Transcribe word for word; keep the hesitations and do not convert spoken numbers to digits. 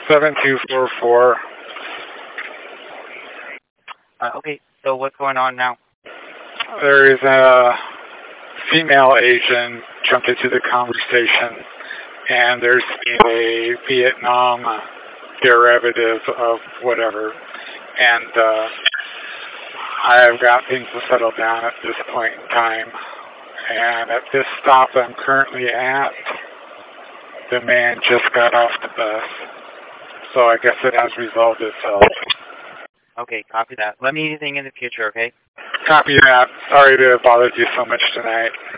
seven two four four. Uh, okay, so what's going on now? There is a female Asian jumped into the conversation, and there's a Vietnam derivative of whatever, and uh, I have got things to settle down at this point in time. And at this stop I'm currently at, the man just got off the bus. So I guess it has resolved itself. Okay, copy that. Let me know anything in the future, okay? Copy that. Sorry to have bothered you so much tonight.